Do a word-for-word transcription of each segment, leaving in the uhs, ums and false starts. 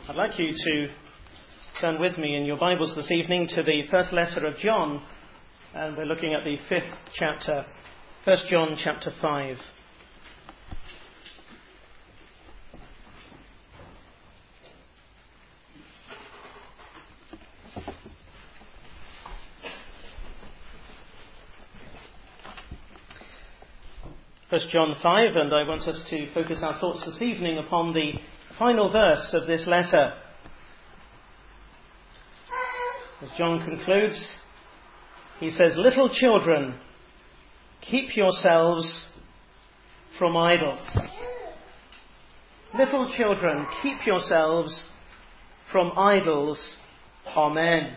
I'd like you to turn with me in your Bibles this evening to the first letter of John, and we're looking at the fifth chapter, First John chapter five. First John five, and I want us to focus our thoughts this evening upon the final verse of this letter. As John concludes, he says, "Little children, keep yourselves from idols." Little children, keep yourselves from idols. Amen.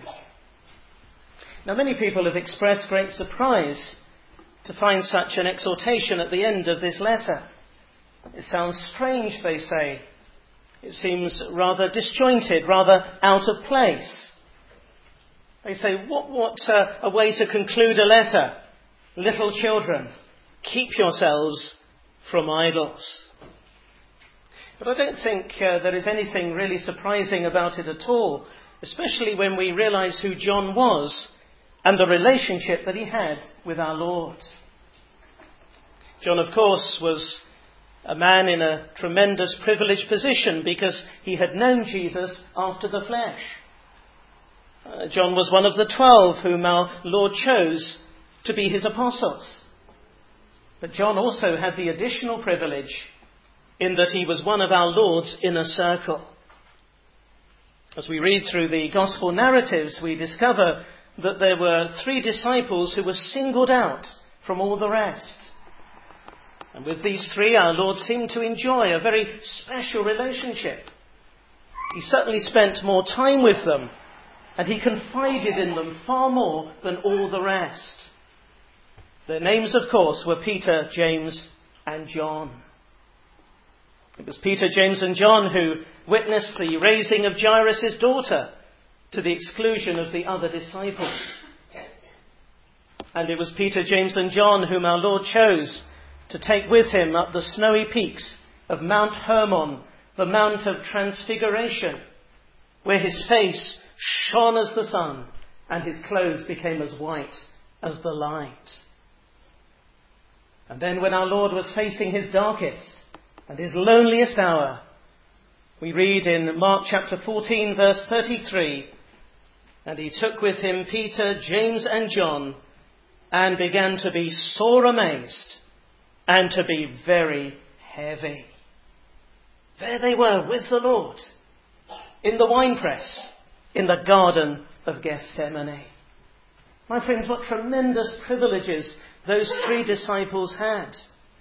Now, many people have expressed great surprise to find such an exhortation at the end of this letter. It sounds strange, they say. It seems rather disjointed, rather out of place. They say, what, what uh, a way to conclude a letter. Little children, keep yourselves from idols. But I don't think uh, there is anything really surprising about it at all, especially when we realise who John was and the relationship that he had with our Lord. John, of course, was a man in a tremendous privileged position because he had known Jesus after the flesh. Uh, John was one of the twelve whom our Lord chose to be his apostles. But John also had the additional privilege in that he was one of our Lord's inner circle. As we read through the gospel narratives, we discover that there were three disciples who were singled out from all the rest. And with these three, our Lord seemed to enjoy a very special relationship. He certainly spent more time with them, and he confided in them far more than all the rest. Their names, of course, were Peter, James, and John. It was Peter, James, and John who witnessed the raising of Jairus' daughter to the exclusion of the other disciples. And it was Peter, James, and John whom our Lord chose to take with him up the snowy peaks of Mount Hermon, the Mount of Transfiguration, where his face shone as the sun and his clothes became as white as the light. And then when our Lord was facing his darkest and his loneliest hour, we read in Mark chapter fourteen, verse thirty-three, "And he took with him Peter, James, and John, and began to be sore amazed, and to be very heavy." There they were with the Lord, in the winepress, in the Garden of Gethsemane. My friends, what tremendous privileges those three disciples had.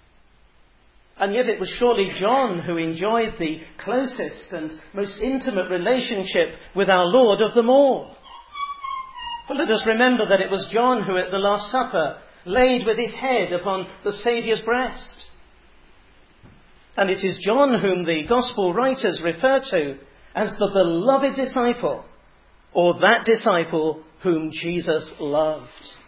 And yet it was surely John who enjoyed the closest and most intimate relationship with our Lord of them all. But let us remember that it was John who at the Last Supper laid with his head upon the Saviour's breast. And it is John whom the Gospel writers refer to as the beloved disciple, or that disciple whom Jesus loved.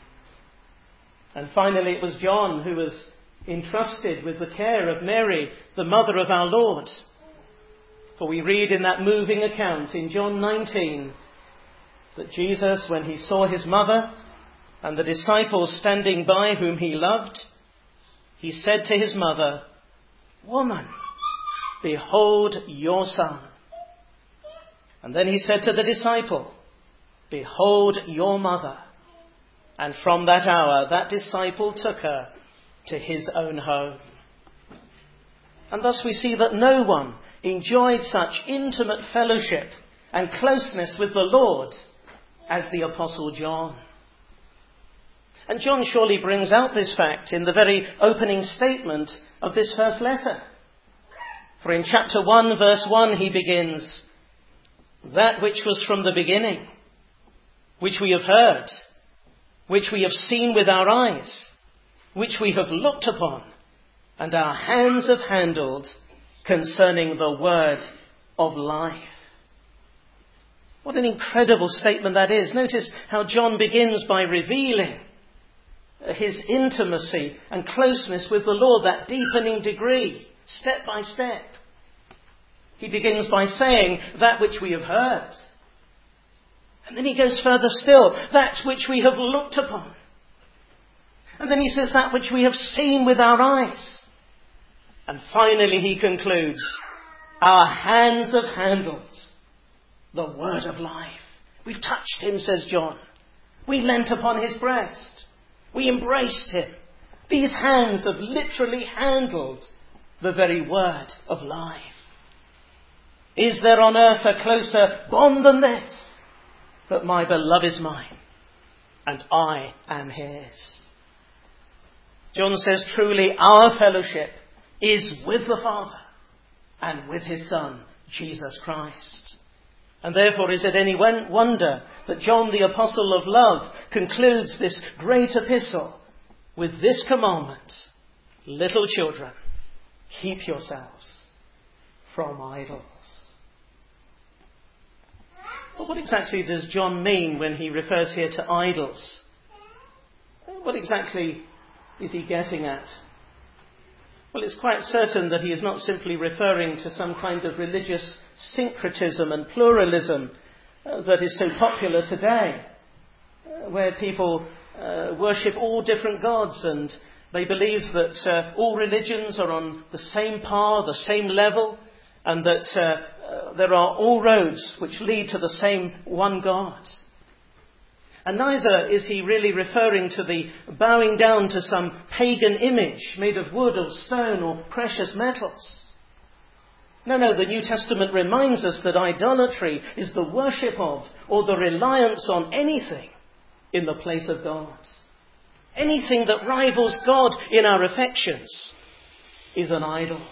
And finally it was John who was entrusted with the care of Mary, the mother of our Lord. For we read in that moving account in John nineteen that Jesus, when he saw his mother and the disciples standing by whom he loved, he said to his mother, "Woman, behold your son." And then he said to the disciple, "Behold your mother." And from that hour, that disciple took her to his own home. And thus we see that no one enjoyed such intimate fellowship and closeness with the Lord as the Apostle John. And John surely brings out this fact in the very opening statement of this first letter. For in chapter one, verse one, he begins, "That which was from the beginning, which we have heard, which we have seen with our eyes, which we have looked upon, and our hands have handled, concerning the word of life." What an incredible statement that is. Notice how John begins by revealing his intimacy and closeness with the Lord, that deepening degree, step by step. He begins by saying, that which we have heard. And then he goes further still, that which we have looked upon. And then he says, that which we have seen with our eyes. And finally he concludes, our hands have handled the word of life. We've touched him, says John. We leant upon his breast. We embraced him. These hands have literally handled the very word of life. Is there on earth a closer bond than this? But my beloved is mine, and I am his. John says, truly our fellowship is with the Father and with his Son, Jesus Christ. And therefore is it any wonder that John the Apostle of Love concludes this great epistle with this commandment: little children, keep yourselves from idols. But what exactly does John mean when he refers here to idols? What exactly is he getting at? Well, it's quite certain that he is not simply referring to some kind of religious syncretism and pluralism uh, that is so popular today, uh, where people uh, worship all different gods, and they believe that uh, all religions are on the same par, the same level, and that uh, uh, there are all roads which lead to the same one God. And neither is he really referring to the bowing down to some pagan image made of wood or stone or precious metals. No, no, the New Testament reminds us that idolatry is the worship of or the reliance on anything in the place of God. Anything that rivals God in our affections is an idol.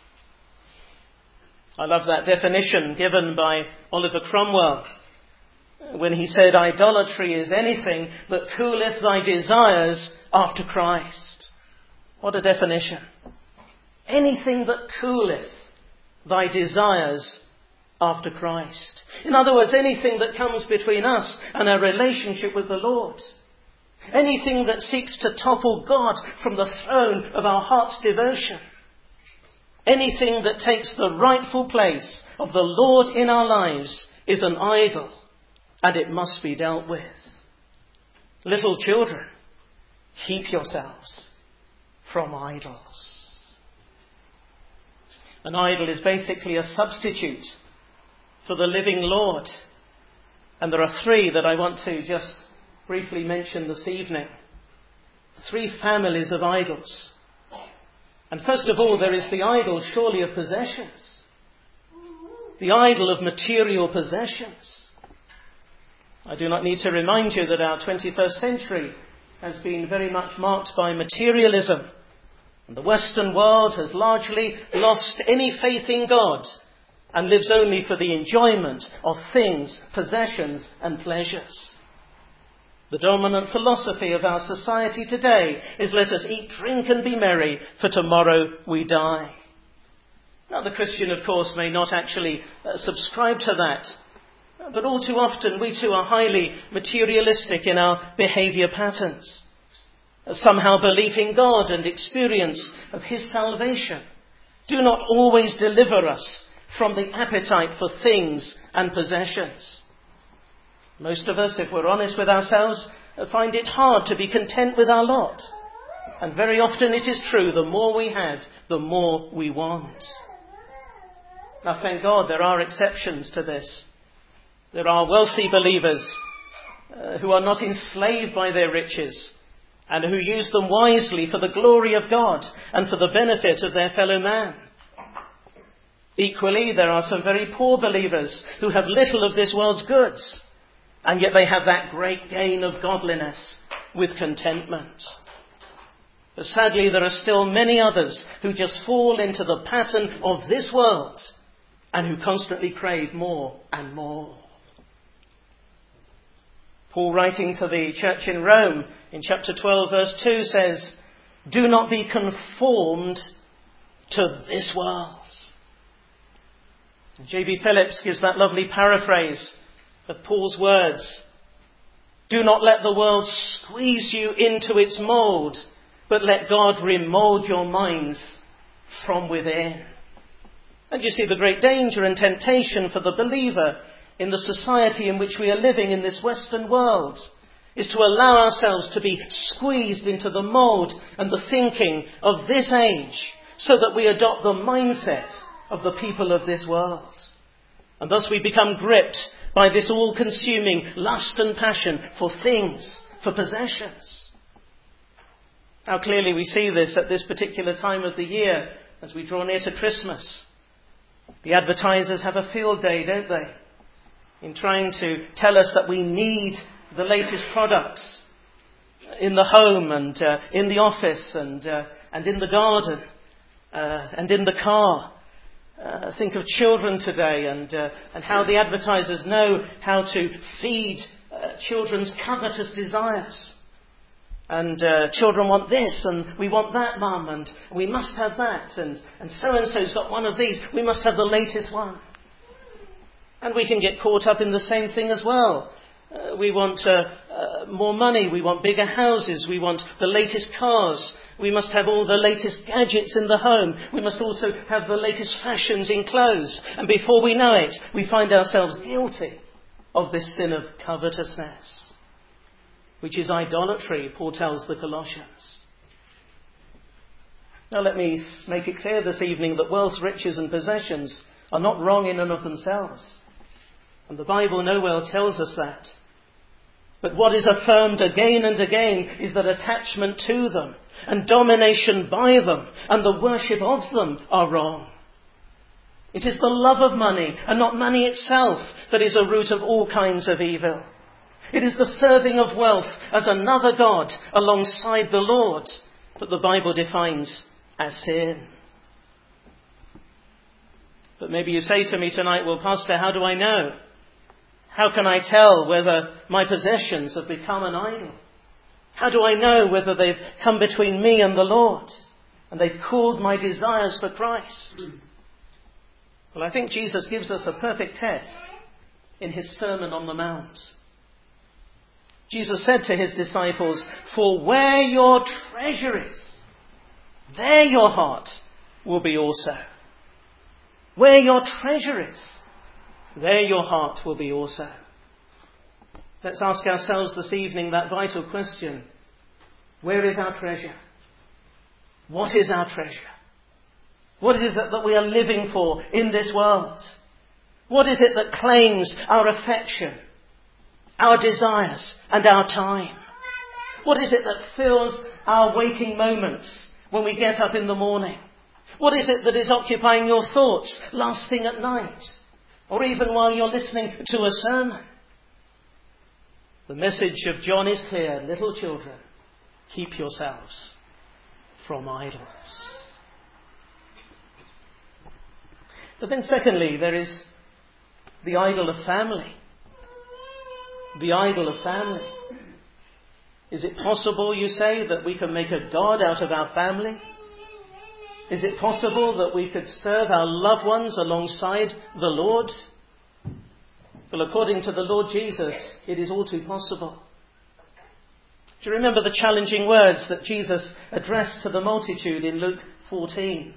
I love that definition given by Oliver Cromwell, when he said, idolatry is anything that cooleth thy desires after Christ. What a definition. Anything that cooleth thy desires after Christ. In other words, anything that comes between us and our relationship with the Lord. Anything that seeks to topple God from the throne of our heart's devotion. Anything that takes the rightful place of the Lord in our lives is an idol. And it must be dealt with. Little children, keep yourselves from idols. An idol is basically a substitute for the living Lord. And there are three that I want to just briefly mention this evening. Three families of idols. And first of all, there is the idol, surely, of possessions. The idol of material possessions. I do not need to remind you that our twenty-first century has been very much marked by materialism. And the Western world has largely lost any faith in God and lives only for the enjoyment of things, possessions and pleasures. The dominant philosophy of our society today is let us eat, drink and be merry, for tomorrow we die. Now the Christian, of course, may not actually uh, subscribe to that. But all too often we too are highly materialistic in our behaviour patterns. Somehow belief in God and experience of his salvation do not always deliver us from the appetite for things and possessions. Most of us, if we're honest with ourselves, find it hard to be content with our lot. And very often it is true, the more we have, the more we want. Now thank God there are exceptions to this. There are wealthy believers uh, who are not enslaved by their riches and who use them wisely for the glory of God and for the benefit of their fellow man. Equally, there are some very poor believers who have little of this world's goods, and yet they have that great gain of godliness with contentment. But sadly, there are still many others who just fall into the pattern of this world and who constantly crave more and more. Paul, writing to the church in Rome in chapter twelve verse two, says, do not be conformed to this world. J B Phillips gives that lovely paraphrase of Paul's words. Do not let the world squeeze you into its mould, but let God remould your minds from within. And you see, the great danger and temptation for the believer in the society in which we are living in this Western world is to allow ourselves to be squeezed into the mould and the thinking of this age so that we adopt the mindset of the people of this world. And thus we become gripped by this all-consuming lust and passion for things, for possessions. How clearly we see this at this particular time of the year as we draw near to Christmas. The advertisers have a field day, don't they, in trying to tell us that we need the latest products in the home and uh, in the office and uh, and in the garden uh, and in the car. Uh, think of children today and uh, and how the advertisers know how to feed uh, children's covetous desires. And uh, children want this, and we want that, Mum, and we must have that, and, and so-and-so's got one of these, we must have the latest one. And we can get caught up in the same thing as well. Uh, we want uh, uh, more money, we want bigger houses, we want the latest cars, we must have all the latest gadgets in the home, we must also have the latest fashions in clothes. And before we know it, we find ourselves guilty of this sin of covetousness, which is idolatry, Paul tells the Colossians. Now let me make it clear this evening that wealth, riches and possessions are not wrong in and of themselves. And the Bible nowhere tells us that. But what is affirmed again and again is that attachment to them and domination by them and the worship of them are wrong. It is the love of money and not money itself that is a root of all kinds of evil. It is the serving of wealth as another god alongside the Lord that the Bible defines as sin. But maybe you say to me tonight, well, Pastor, how do I know? How can I tell whether my possessions have become an idol? How do I know whether they've come between me and the Lord and they've cooled my desires for Christ? Well, I think Jesus gives us a perfect test in his Sermon on the Mount. Jesus said to his disciples, "For where your treasure is, there your heart will be also." Where your treasure is, there your heart will be also. Let's ask ourselves this evening that vital question. Where is our treasure? What is our treasure? What is it that we are living for in this world? What is it that claims our affection, our desires and our time? What is it that fills our waking moments when we get up in the morning? What is it that is occupying your thoughts last thing at night? Or even while you're listening to a sermon? The message of John is clear. Little children, keep yourselves from idols. But then secondly, there is the idol of family. The idol of family. Is it possible, you say, that we can make a god out of our family? Is it possible that we could serve our loved ones alongside the Lord? Well, according to the Lord Jesus, it is all too possible. Do you remember the challenging words that Jesus addressed to the multitude in Luke fourteen?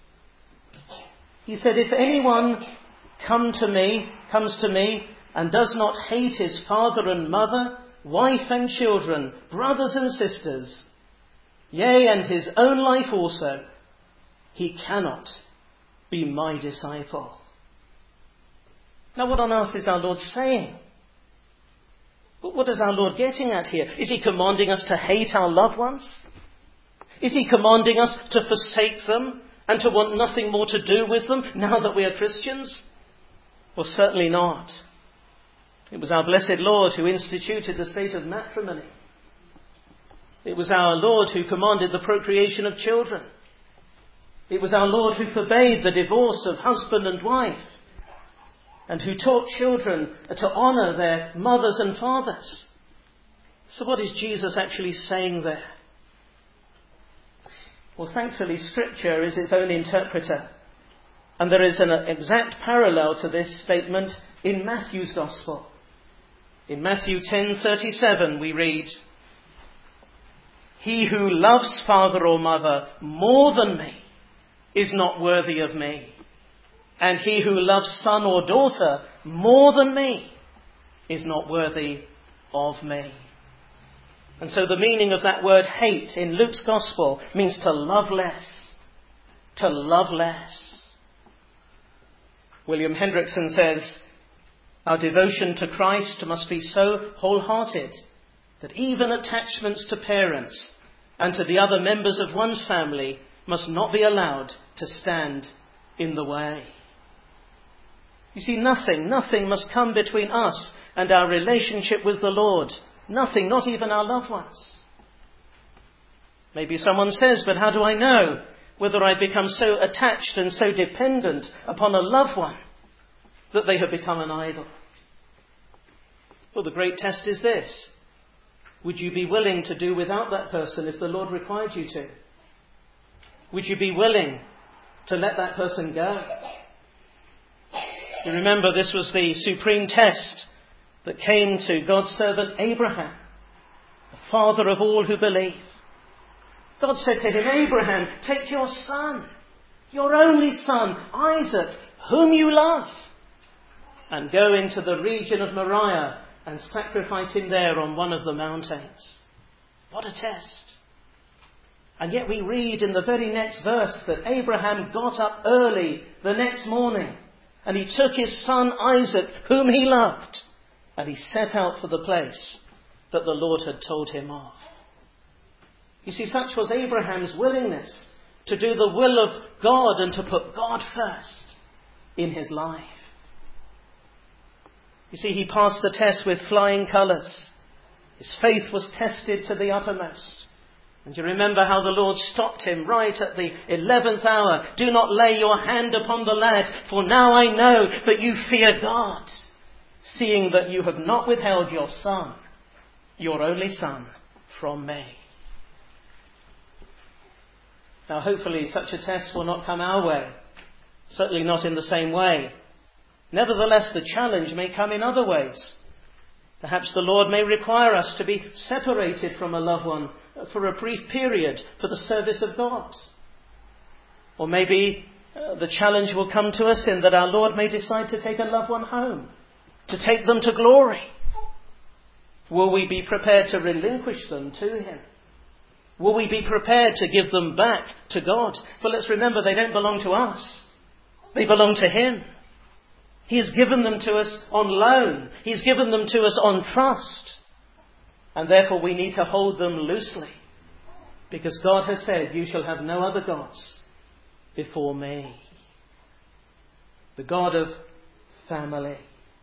He said, "If anyone come to me, comes to me and does not hate his father and mother, wife and children, brothers and sisters, yea, and his own life also, he cannot be my disciple." Now, what on earth is our Lord saying? What is our Lord getting at here? Is he commanding us to hate our loved ones? Is he commanding us to forsake them and to want nothing more to do with them now that we are Christians? Well, certainly not. It was our blessed Lord who instituted the state of matrimony. It was our Lord who commanded the procreation of children. It was our Lord who forbade the divorce of husband and wife, and who taught children to honour their mothers and fathers. So what is Jesus actually saying there? Well, thankfully, Scripture is its own interpreter. And there is an exact parallel to this statement in Matthew's Gospel. In Matthew ten thirty-seven we read, "He who loves father or mother more than me is not worthy of me. and he who loves son or daughter more than me is not worthy of me. And so the meaning of that word hate in Luke's Gospel means to love less. To love less. William Hendrickson says, our devotion to Christ must be so wholehearted that even attachments to parents and to the other members of one's family must not be allowed to stand in the way. You see, nothing, nothing must come between us and our relationship with the Lord. Nothing, not even our loved ones. Maybe someone says, but how do I know whether I become so attached and so dependent upon a loved one that they have become an idol? Well, the great test is this. Would you be willing to do without that person if the Lord required you to? Would you be willing to let that person go? You remember this was the supreme test that came to God's servant Abraham, the father of all who believe. God said to him, Abraham, take your son, your only son, Isaac, whom you love, and go into the region of Moriah and sacrifice him there on one of the mountains. What a test. And yet we read in the very next verse that Abraham got up early the next morning and he took his son Isaac, whom he loved, and he set out for the place that the Lord had told him of. You see, such was Abraham's willingness to do the will of God and to put God first in his life. You see, he passed the test with flying colours. His faith was tested to the uttermost. And you remember how the Lord stopped him right at the eleventh hour. Do not lay your hand upon the lad, for now I know that you fear God, seeing that you have not withheld your son, your only son, from me. Now hopefully such a test will not come our way. Certainly not in the same way. Nevertheless, the challenge may come in other ways. Perhaps the Lord may require us to be separated from a loved one for a brief period for the service of God. Or maybe uh, the challenge will come to us in that our Lord may decide to take a loved one home, to take them to glory. Will we be prepared to relinquish them to Him? Will we be prepared to give them back to God? For let's remember, they don't belong to us. They belong to Him. He has given them to us on loan. He's given them to us on trust. And therefore we need to hold them loosely. Because God has said, you shall have no other gods before me. The God of family.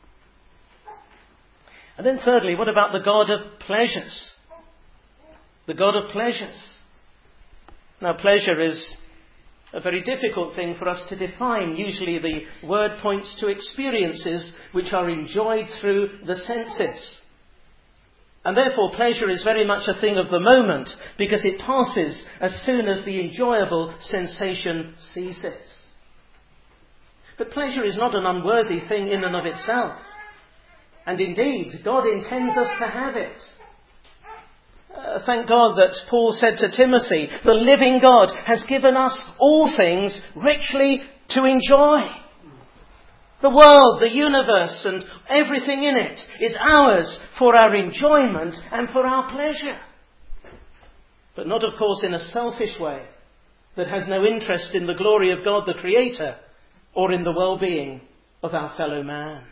And then thirdly, what about the God of pleasures? The God of pleasures. Now pleasure is a very difficult thing for us to define. Usually the word points to experiences which are enjoyed through the senses. And therefore pleasure is very much a thing of the moment because it passes as soon as the enjoyable sensation ceases. But pleasure is not an unworthy thing in and of itself. And indeed, God intends us to have it. Uh, thank God that Paul said to Timothy, the living God has given us all things richly to enjoy. The world, the universe and everything in it is ours for our enjoyment and for our pleasure. But not, of course, in a selfish way that has no interest in the glory of God the Creator or in the well-being of our fellow man.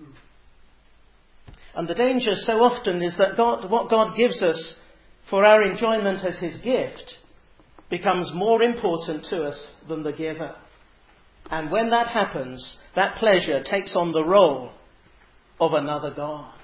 And the danger so often is that God, what God gives us for our enjoyment as His gift becomes more important to us than the giver. And when that happens, that pleasure takes on the role of another God.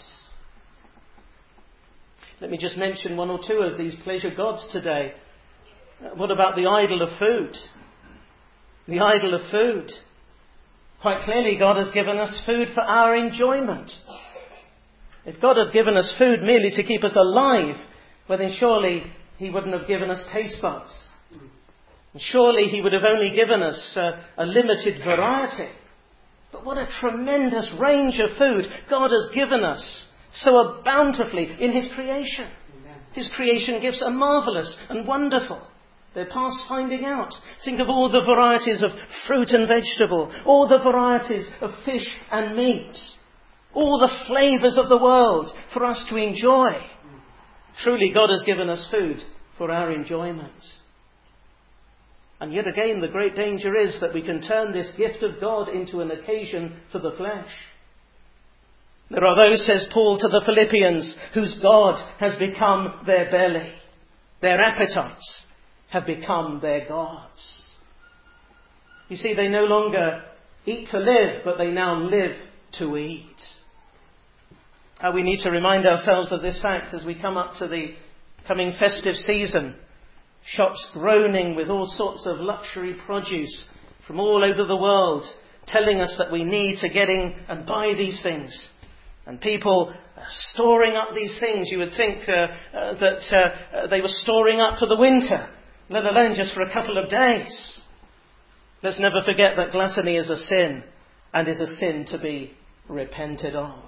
Let me just mention one or two of these pleasure gods today. What about the idol of food? The idol of food. Quite clearly, God has given us food for our enjoyment. If God had given us food merely to keep us alive, well then surely He wouldn't have given us taste buds. And surely He would have only given us uh, a limited variety. But what a tremendous range of food God has given us so bountifully in His creation. Amen. His creation gifts are marvellous and wonderful. They're past finding out. Think of all the varieties of fruit and vegetable, all the varieties of fish and meat, all the flavours of the world for us to enjoy. Truly, God has given us food for our enjoyment. And yet again, the great danger is that we can turn this gift of God into an occasion for the flesh. There are those, says Paul to the Philippians, whose God has become their belly. Their appetites have become their gods. You see, they no longer eat to live, but they now live to eat. Uh, we need to remind ourselves of this fact as we come up to the coming festive season. Shops groaning with all sorts of luxury produce from all over the world, telling us that we need to get in and buy these things. And people uh, storing up these things. You would think uh, uh, that uh, uh, they were storing up for the winter, let alone just for a couple of days. Let's never forget that gluttony is a sin, and is a sin to be repented of.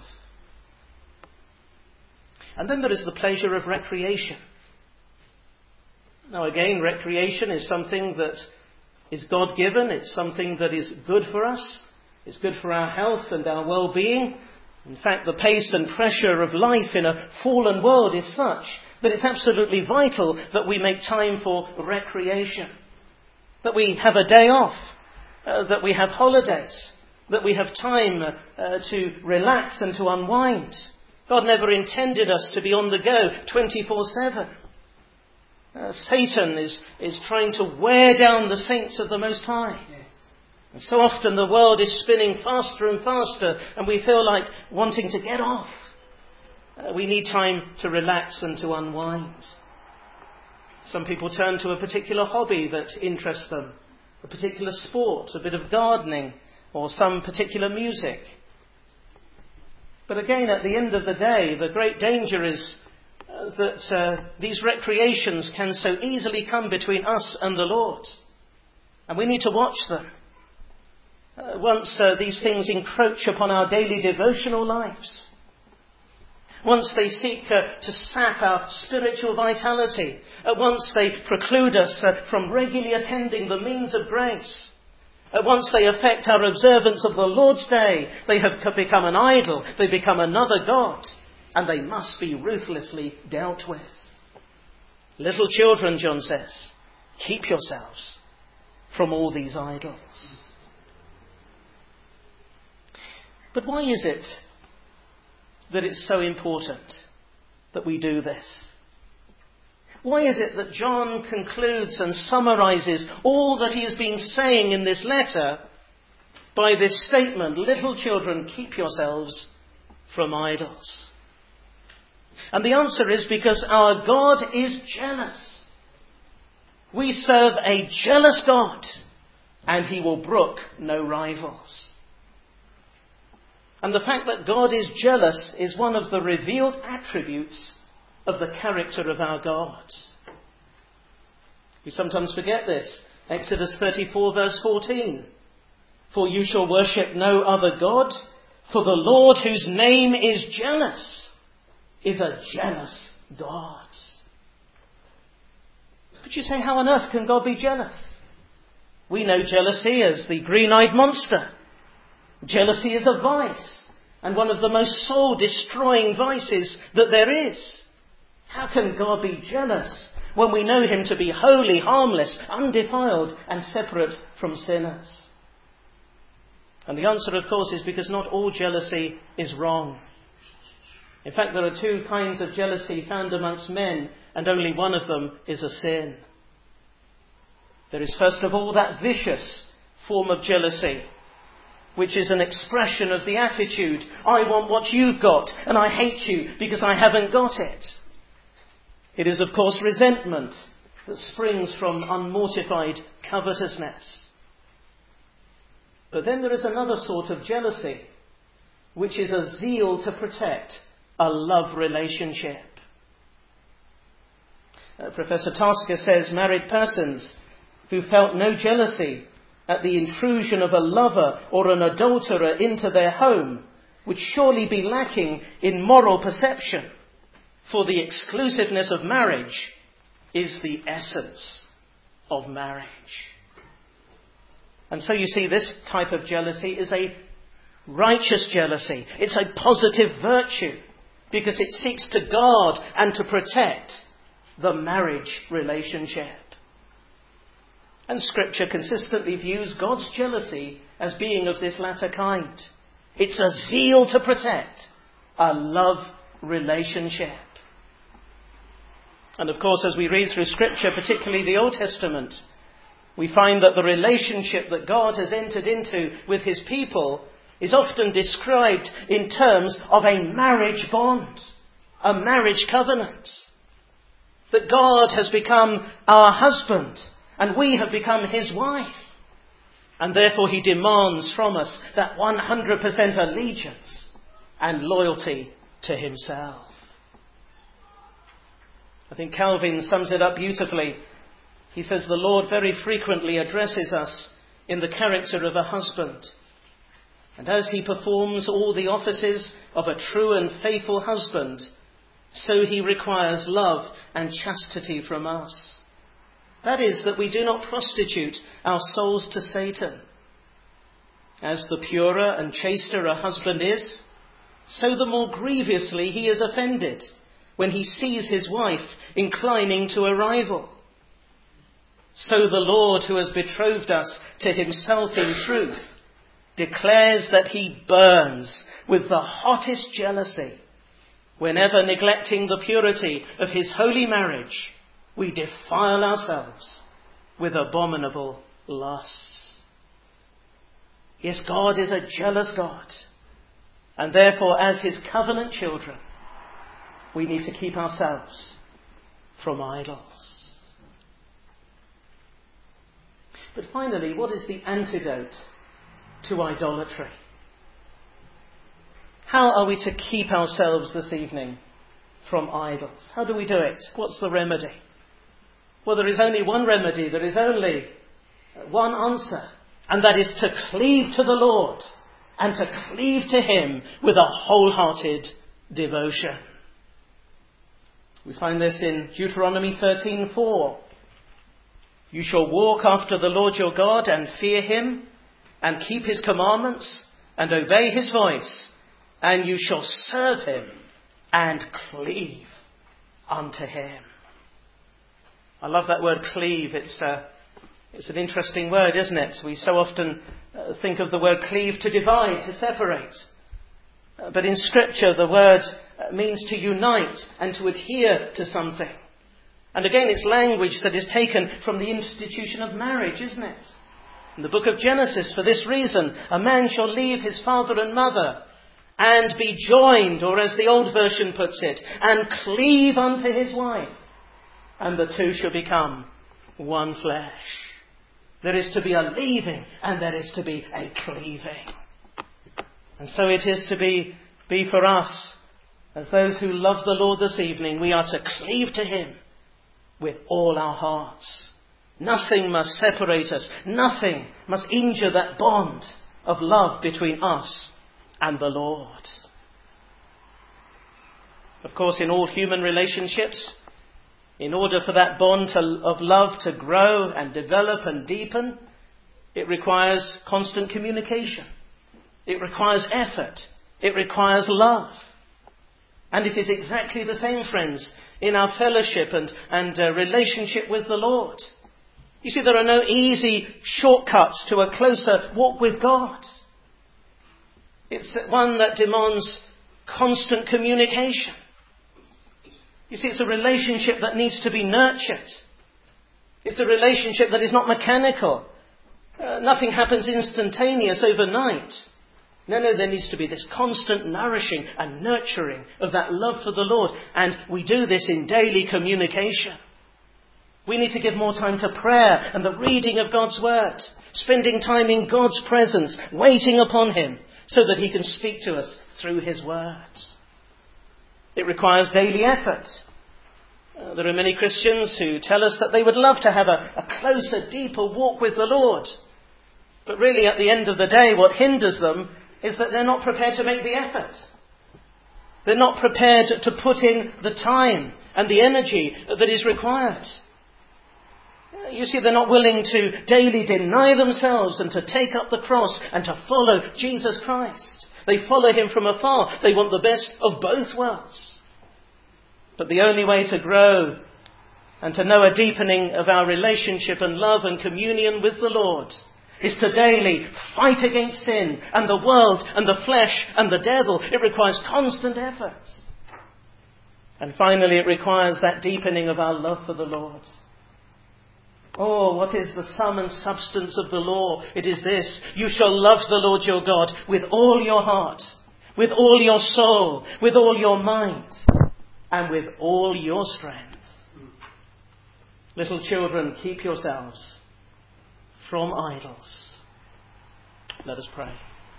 And then there is the pleasure of recreation. Now again, recreation is something that is God-given. It's something that is good for us. It's good for our health and our well-being. In fact, the pace and pressure of life in a fallen world is such that it's absolutely vital that we make time for recreation. That we have a day off. Uh, that we have holidays. That we have time uh, to relax and to unwind. God never intended us to be on the go twenty-four seven. Uh, Satan is, is trying to wear down the saints of the Most High. Yes. And so often the world is spinning faster and faster, and we feel like wanting to get off. Uh, we need time to relax and to unwind. Some people turn to a particular hobby that interests them, a particular sport, a bit of gardening, or some particular music. But again, at the end of the day, the great danger is uh, that uh, these recreations can so easily come between us and the Lord. And we need to watch them. Uh, once uh, these things encroach upon our daily devotional lives, once they seek uh, to sap our spiritual vitality, uh, once they preclude us uh, from regularly attending the means of grace, uh, once they affect our observance of the Lord's Day, they have become an idol, they become another god, and they must be ruthlessly dealt with. Little children, John says, keep yourselves from all these idols. But why is it that it's so important that we do this? Why is it that John concludes and summarizes all that he has been saying in this letter by this statement, little children, keep yourselves from idols? And the answer is because our God is jealous. We serve a jealous God, and he will brook no rivals. And the fact that God is jealous is one of the revealed attributes of the character of our God. We sometimes forget this. Exodus thirty-four verse fourteen. For you shall worship no other God, for the Lord whose name is jealous is a jealous God. But you say, how on earth can God be jealous? We know jealousy as the green-eyed monster. Jealousy is a vice, and one of the most soul-destroying vices that there is. How can God be jealous when we know him to be holy, harmless, undefiled, and separate from sinners? And the answer, of course, is because not all jealousy is wrong. In fact, there are two kinds of jealousy found amongst men, and only one of them is a sin. There is, first of all, that vicious form of jealousy, which is an expression of the attitude, I want what you've got, and I hate you because I haven't got it. It is, of course, resentment that springs from unmortified covetousness. But then there is another sort of jealousy, which is a zeal to protect a love relationship. Uh, Professor Tasker says married persons who felt no jealousy at the intrusion of a lover or an adulterer into their home would surely be lacking in moral perception, for the exclusiveness of marriage is the essence of marriage. And so you see, this type of jealousy is a righteous jealousy. It's a positive virtue because it seeks to guard and to protect the marriage relationship. And Scripture consistently views God's jealousy as being of this latter kind. It's a zeal to protect a love relationship. And of course, as we read through Scripture, particularly the Old Testament, we find that the relationship that God has entered into with his people is often described in terms of a marriage bond, a marriage covenant. That God has become our husband and we have become his wife. And therefore he demands from us that one hundred percent allegiance and loyalty to himself. I think Calvin sums it up beautifully. He says the Lord very frequently addresses us in the character of a husband. And as he performs all the offices of a true and faithful husband, so he requires love and chastity from us. That is, that we do not prostitute our souls to Satan. As the purer and chaster a husband is, so the more grievously he is offended when he sees his wife inclining to a rival. So the Lord, who has betrothed us to himself in truth, declares that he burns with the hottest jealousy whenever, neglecting the purity of his holy marriage, we defile ourselves with abominable lusts. Yes, God is a jealous God. And therefore, as his covenant children, we need to keep ourselves from idols. But finally, what is the antidote to idolatry? How are we to keep ourselves this evening from idols? How do we do it? What's the remedy? Well, there is only one remedy. There is only one answer. And that is to cleave to the Lord and to cleave to him with a wholehearted devotion. We find this in Deuteronomy thirteen four. You shall walk after the Lord your God and fear him and keep his commandments and obey his voice, and you shall serve him and cleave unto him. I love that word cleave. It's uh, it's an interesting word, isn't it? We so often uh, think of the word cleave to divide, to separate. Uh, but in Scripture, the word uh, means to unite and to adhere to something. And again, it's language that is taken from the institution of marriage, isn't it? In the book of Genesis, for this reason, a man shall leave his father and mother and be joined, or as the old version puts it, and cleave unto his wife, and the two shall become one flesh. There is to be a leaving and there is to be a cleaving. And so it is to be, be for us, as those who love the Lord this evening, we are to cleave to him with all our hearts. Nothing must separate us. Nothing must injure that bond of love between us and the Lord. Of course, in all human relationships, in order for that bond to, of love to grow and develop and deepen, it requires constant communication. It requires effort. It requires love. And it is exactly the same, friends, in our fellowship and, and uh, relationship with the Lord. You see, there are no easy shortcuts to a closer walk with God. It's one that demands constant communication. You see, it's a relationship that needs to be nurtured. It's a relationship that is not mechanical. Uh, nothing happens instantaneous overnight. No, no, there needs to be this constant nourishing and nurturing of that love for the Lord. And we do this in daily communication. We need to give more time to prayer and the reading of God's Word. Spending time in God's presence, waiting upon him so that he can speak to us through his words. It requires daily effort. Uh, there are many Christians who tell us that they would love to have a, a closer, deeper walk with the Lord. But really, at the end of the day, what hinders them is that they're not prepared to make the effort. They're not prepared to put in the time and the energy that is required. You see, they're not willing to daily deny themselves and to take up the cross and to follow Jesus Christ. They follow him from afar. They want the best of both worlds. But the only way to grow and to know a deepening of our relationship and love and communion with the Lord is to daily fight against sin and the world and the flesh and the devil. It requires constant effort. And finally, it requires that deepening of our love for the Lord. Oh, what is the sum and substance of the law? It is this: you shall love the Lord your God with all your heart, with all your soul, with all your mind, and with all your strength. Little children, keep yourselves from idols. Let us pray.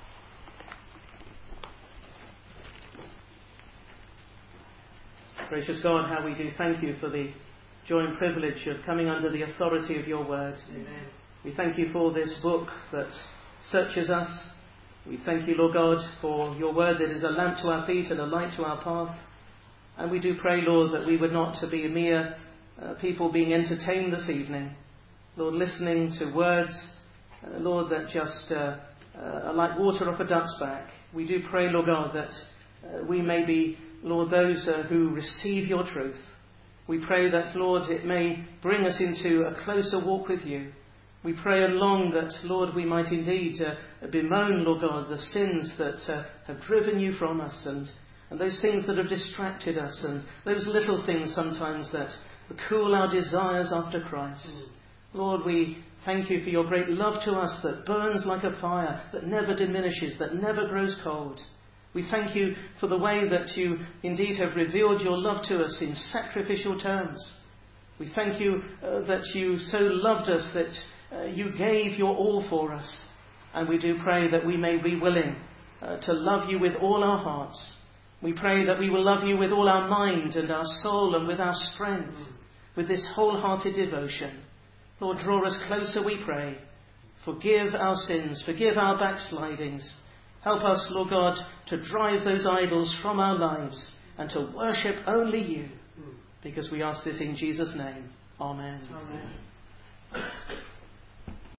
Gracious God, how we do thank you for the joy and privilege of coming under the authority of your word. Amen. We thank you for this book that searches us. We thank you, Lord God, for your word that is a lamp to our feet and a light to our path. And we do pray, Lord, that we would not be mere uh, people being entertained this evening. Lord, listening to words, uh, Lord, that just uh, uh, are like water off a duck's back. We do pray, Lord God, that uh, we may be, Lord, those uh, who receive your truth. We pray that, Lord, it may bring us into a closer walk with you. We pray and long that, Lord, we might indeed uh, bemoan, Lord God, the sins that uh, have driven you from us, and, and those things that have distracted us, and those little things sometimes that cool our desires after Christ. Mm. Lord, we thank you for your great love to us that burns like a fire, that never diminishes, that never grows cold. We thank you for the way that you indeed have revealed your love to us in sacrificial terms. We thank you uh, that you so loved us that uh, you gave your all for us. And we do pray that we may be willing uh, to love you with all our hearts. We pray that we will love you with all our mind and our soul and with our strength, with this wholehearted devotion. Lord, draw us closer, we pray. Forgive our sins, forgive our backslidings. Help us, Lord God, to drive those idols from our lives and to worship only you. Because we ask this in Jesus' name. Amen. Amen.